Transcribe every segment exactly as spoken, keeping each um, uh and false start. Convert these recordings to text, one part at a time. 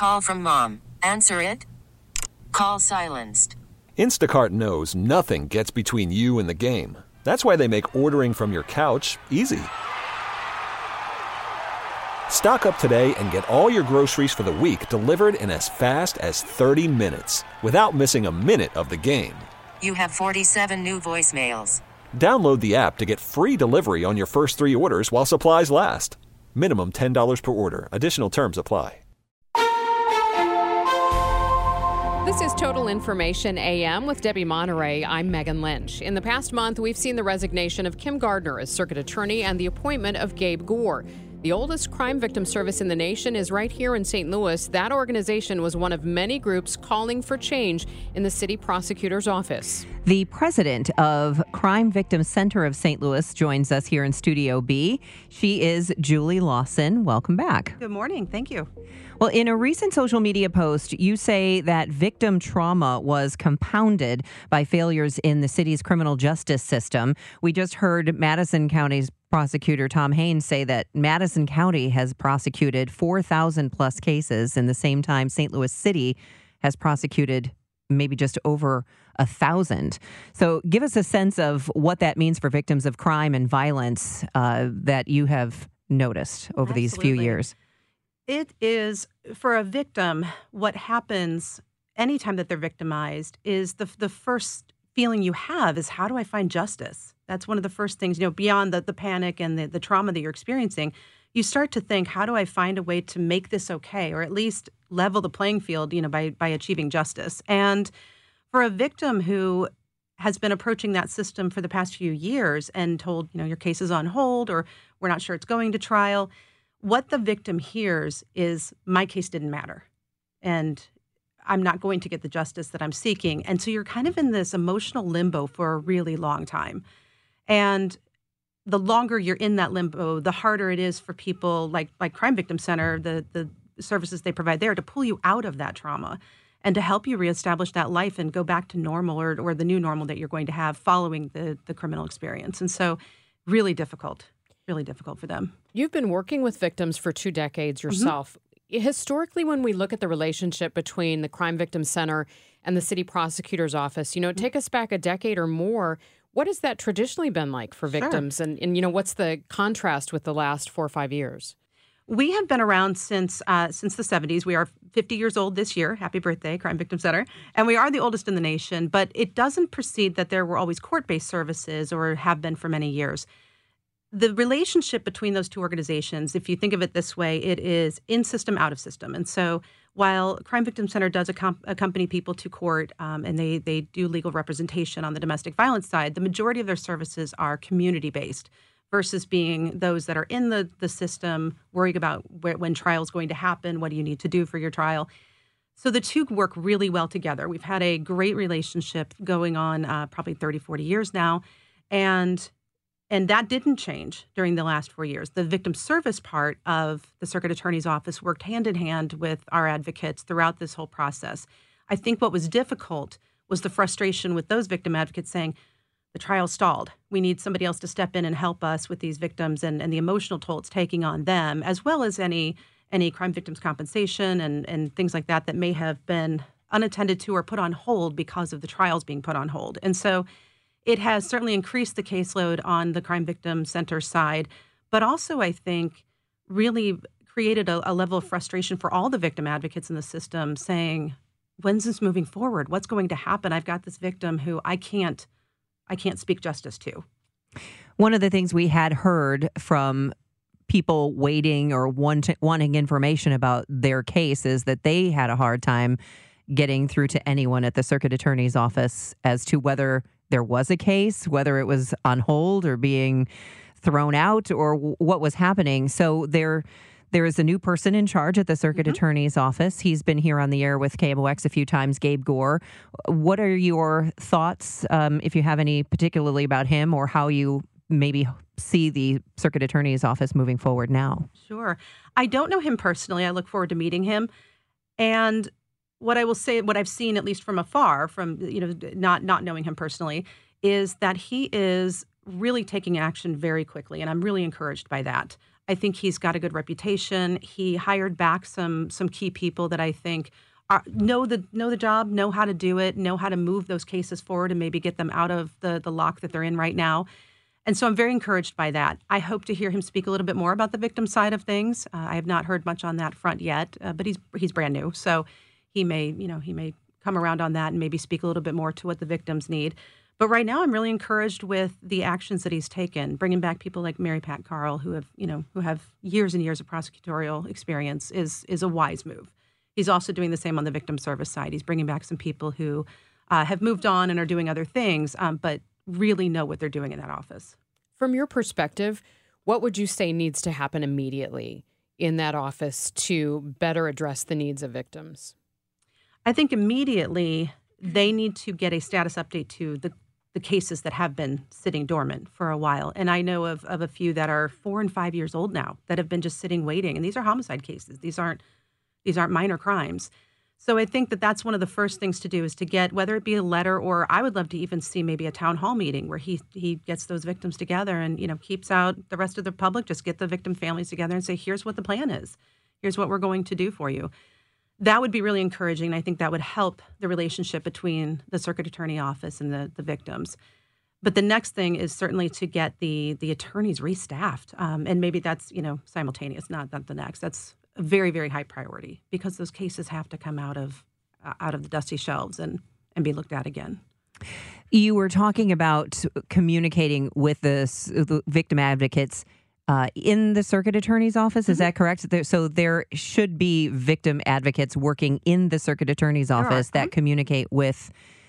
Call from mom. Answer it. Call silenced. Instacart knows nothing gets between you and the game. That's why they make ordering from your couch easy. Stock up today and get all your groceries for the week delivered in as fast as thirty minutes without missing a minute of the game. You have forty-seven new voicemails. Download the app to get free delivery on your first three orders while supplies last. Minimum ten dollars per order. Additional terms apply. This is Total Information A M with Debbie Monterey. I'm Megan Lynch. In the past month, we've seen the resignation of Kim Gardner as circuit attorney and the appointment of Gabe Gore. The oldest crime victim service in the nation is right here in Saint Louis. That organization was one of many groups calling for change in the city prosecutor's office. The president of Crime Victim Center of Saint Louis joins us here in Studio B. She is Julie Lawson. Welcome back. Good morning. Thank you. Well, in a recent social media post, you say that victim trauma was compounded by failures in the city's criminal justice system. We just heard Madison County's prosecutor Tom Haynes say that Madison County has prosecuted four thousand plus cases. In the same time, Saint Louis City has prosecuted maybe just over a thousand. So give us a sense of what that means for victims of crime and violence uh, that you have noticed over Absolutely. these few years. It is, for a victim, what happens anytime that they're victimized is the the first feeling you have is, how do I find justice? That's one of the first things, you know, beyond the, the panic and the, the trauma that you're experiencing. You start to think, how do I find a way to make this okay, or at least level the playing field, you know, by by achieving justice? And for a victim who has been approaching that system for the past few years and told, you know, your case is on hold, or we're not sure it's going to trial, what the victim hears is, my case didn't matter, and I'm not going to get the justice that I'm seeking. And so you're kind of in this emotional limbo for a really long time. And the longer you're in that limbo, the harder it is for people like like Crime Victim Center, the the services they provide there, to pull you out of that trauma and to help you reestablish that life and go back to normal, or or the new normal that you're going to have following the the criminal experience. And so really difficult, really difficult for them. You've been working with victims for two decades yourself. Mm-hmm. Historically, when we look at the relationship between the Crime Victim Center and the city prosecutor's office, you know, take us back a decade or more. What has that traditionally been like for victims? Sure. And, and, you know, what's the contrast with the last four or five years? We have been around since uh, since the seventies. We are fifty years old this year. Happy birthday, Crime Victim Center. And we are the oldest in the nation, but it doesn't precede that there were always court-based services, or have been for many years. The relationship between those two organizations, if you think of it this way, it is in system, out of system. And so while Crime Victim Center does accom- accompany people to court, um, and they they do legal representation on the domestic violence side, the majority of their services are community-based versus being those that are in the, the system, worrying about where, when trial is going to happen, what do you need to do for your trial. So the two work really well together. We've had a great relationship going on uh, probably thirty, forty years now. And And that didn't change during the last four years. The victim service part of the circuit attorney's office worked hand in hand with our advocates throughout this whole process. I think what was difficult was the frustration with those victim advocates saying, the trial stalled. We need somebody else to step in and help us with these victims, and, and the emotional toll it's taking on them, as well as any any crime victims compensation and, and things like that that may have been unattended to or put on hold because of the trials being put on hold. And so it has certainly increased the caseload on the Crime Victim Center side, but also, I think, really created a, a level of frustration for all the victim advocates in the system, saying, when's this moving forward? What's going to happen? I've got this victim who I can't, I can't speak justice to. One of the things we had heard from people waiting or want, wanting information about their case is that they had a hard time getting through to anyone at the circuit attorney's office as to whether there was a case, whether it was on hold or being thrown out, or w- what was happening. So there, there is a new person in charge at the circuit mm-hmm. attorney's office. He's been here on the air with K M O X a few times, Gabe Gore. What are your thoughts, um, if you have any, particularly about him, or how you maybe see the circuit attorney's office moving forward now? Sure. I don't know him personally. I look forward to meeting him. And what I will say, what I've seen, at least from afar, from, you know, not not knowing him personally, is that he is really taking action very quickly, and I'm really encouraged by that. I think he's got a good reputation. He hired back some some key people that I think are, know the know the job, know how to do it, know how to move those cases forward and maybe get them out of the the lock that they're in right now. And so I'm very encouraged by that. I hope to hear him speak a little bit more about the victim side of things. Uh, I have not heard much on that front yet, uh, but he's he's brand new, so he may you know he may come around on that and maybe speak a little bit more to what the victims need. But right now, I'm really encouraged with the actions that he's taken, bringing back people like Mary Pat Carl, who have, you know, who have years and years of prosecutorial experience, is is a wise move. He's also doing the same on the victim service side. He's bringing back some people who uh, have moved on and are doing other things, um, but really know what they're doing in that office. From your perspective, what would you say needs to happen immediately in that office to better address the needs of victims? I think immediately they need to get a status update to the the cases that have been sitting dormant for a while. And I know of, of a few that are four and five years old now that have been just sitting waiting. And these are homicide cases. These aren't these aren't minor crimes. So I think that that's one of the first things to do is to get, whether it be a letter or I would love to even see maybe a town hall meeting where he he gets those victims together and, you know, keeps out the rest of the public, just get the victim families together and say, here's what the plan is. Here's what we're going to do for you. That would be really encouraging. I think that would help the relationship between the circuit attorney office and the, the victims. But the next thing is certainly to get the the attorneys restaffed. Um, and maybe that's, you know, simultaneous, not, not the next. That's a very, very high priority because those cases have to come out of uh, out of the dusty shelves and, and be looked at again. You were talking about communicating with the, the victim advocates Uh, in the circuit attorney's office, is mm-hmm. that correct? There, so there should be victim advocates working in the circuit attorney's office that mm-hmm. communicate with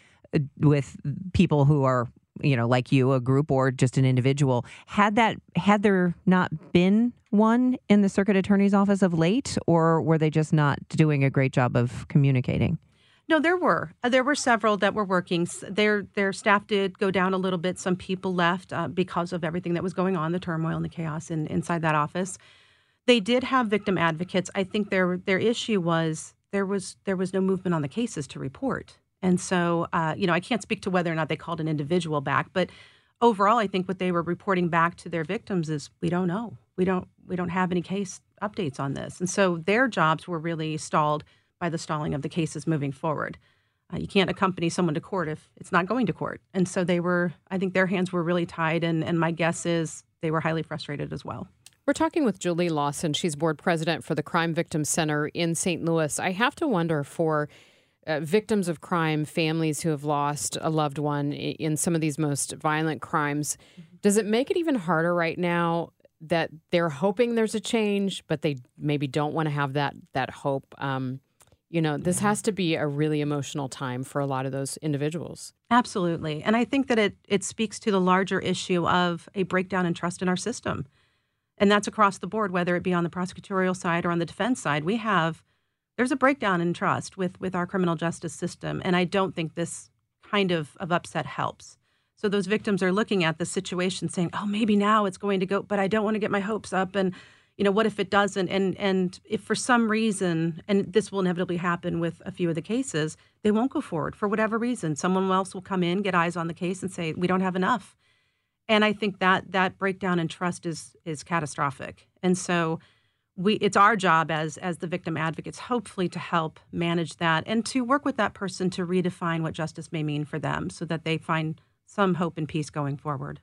with people who are, you know, like you, a group or just an individual. Had that had there not been one in the circuit attorney's office of late, or were they just not doing a great job of communicating? No, there were. Uh, there were several that were working. Their their staff did go down a little bit. Some people left uh, because of everything that was going on, the turmoil and the chaos in, inside that office. They did have victim advocates. I think their their issue was there was there was no movement on the cases to report. And so, uh, you know, I can't speak to whether or not they called an individual back, but overall, I think what they were reporting back to their victims is we don't know. We don't we don't have any case updates on this. And so their jobs were really stalled by the stalling of the cases moving forward. Uh, you can't accompany someone to court if it's not going to court. And so they were, I think their hands were really tied, and, and my guess is they were highly frustrated as well. We're talking with Julie Lawson. She's board president for the Crime Victim Center in Saint Louis. I have to wonder for uh, victims of crime, families who have lost a loved one in some of these most violent crimes, does it make it even harder right now that they're hoping there's a change, but they maybe don't want to have that that hope? Um, You know, this has to be a really emotional time for a lot of those individuals. Absolutely. And I think that it it speaks to the larger issue of a breakdown in trust in our system. And that's across the board, whether it be on the prosecutorial side or on the defense side. We have, there's a breakdown in trust with, with our criminal justice system. And I don't think this kind of, of upset helps. So those victims are looking at the situation saying, oh, maybe now it's going to go, but I don't want to get my hopes up. And you know, what if it doesn't? And and if for some reason, and this will inevitably happen with a few of the cases, they won't go forward for whatever reason. Someone else will come in, get eyes on the case, and say, we don't have enough. And I think that that breakdown in trust is is catastrophic. And so we it's our job as as the victim advocates, hopefully, to help manage that and to work with that person to redefine what justice may mean for them so that they find some hope and peace going forward.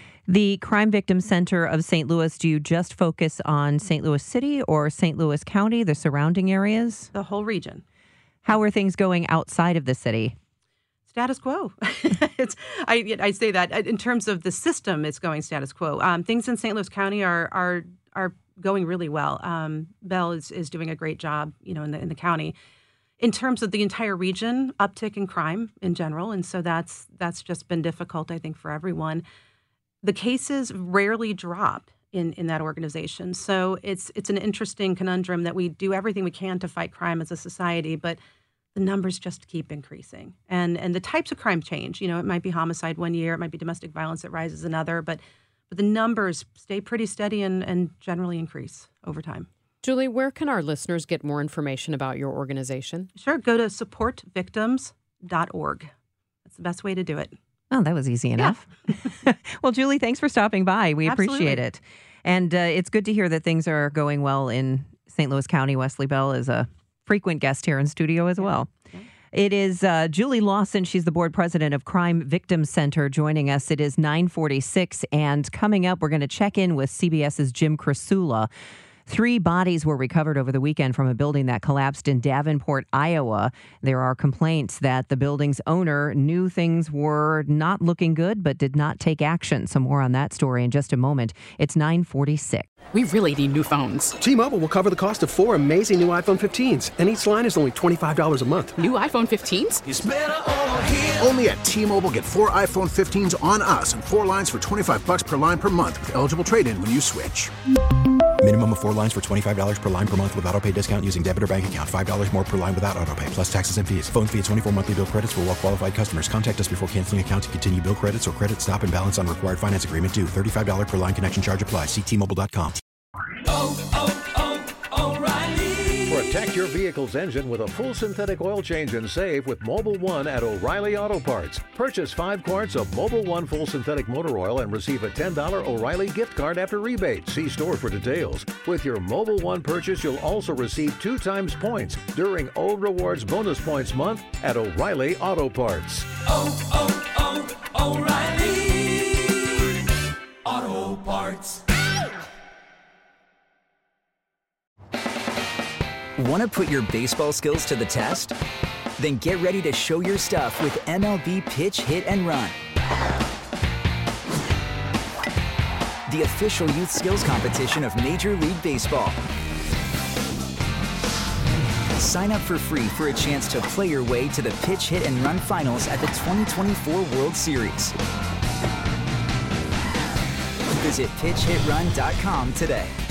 The Crime Victim Center of Saint Louis, do you just focus on Saint Louis City or Saint Louis County, the surrounding areas? The whole region. How are things going outside of the city? Status quo. it's I I say that in terms of the system, it's going status quo. Um, things in Saint Louis County are are are going really well. Um, Bell is, is doing a great job, you know, in the in the county. In terms of the entire region, uptick in crime in general, and so that's that's just been difficult, I think, for everyone. The cases rarely drop in, in that organization. So it's it's an interesting conundrum that we do everything we can to fight crime as a society, but the numbers just keep increasing. And and the types of crime change. You know, it might be homicide one year, it might be domestic violence that rises another, but but the numbers stay pretty steady and, and generally increase over time. Julie, where can our listeners get more information about your organization? Sure, go to support victims dot org. That's the best way to do it. Oh, that was easy enough. Yeah. Well, Julie, thanks for stopping by. We Absolutely. appreciate it. And uh, it's good to hear that things are going well in Saint Louis County. Wesley Bell is a frequent guest here in studio as well. Yeah. It is uh, Julie Lawson. She's the board president of Crime Victim Center joining us. It is nine forty-six, and coming up, we're going to check in with CBS's Jim Krasula. Three bodies were recovered over the weekend from a building that collapsed in Davenport, Iowa. There are complaints that the building's owner knew things were not looking good, but did not take action. Some more on that story in just a moment. It's nine forty-six. We really need new phones. T-Mobile will cover the cost of four amazing new iPhone fifteens, and each line is only twenty-five dollars a month. New iPhone fifteens? It's better over here. Only at T-Mobile, get four iPhone fifteens on us and four lines for twenty-five bucks per line per month with eligible trade-in when you switch. Minimum of four lines for twenty-five dollars per line per month with autopay discount using debit or bank account. five dollars more per line without autopay, plus taxes and fees. Phone fee at twenty-four monthly bill credits for well-qualified customers. Contact us before canceling account to continue bill credits or credit stop and balance on required finance agreement due. thirty-five dollars per line connection charge applies. See T Mobile dot com. Oh, oh, oh, O'Reilly. Protect your vehicle's engine with a full synthetic oil change and save with Mobile One at O'Reilly Auto Parts. Purchase five quarts of Mobile One full synthetic motor oil and receive a ten dollars O'Reilly gift card after rebate. See store for details. With your Mobile One purchase, you'll also receive two times points during O Rewards Bonus Points Month at O'Reilly Auto Parts. Oh, oh, oh, O'Reilly Auto Parts. Want to put your baseball skills to the test? Then get ready to show your stuff with M L B Pitch, Hit, and Run. The official youth skills competition of Major League Baseball. Sign up for free for a chance to play your way to the Pitch, Hit, and Run finals at the twenty twenty-four World Series. Visit pitch hit run dot com today.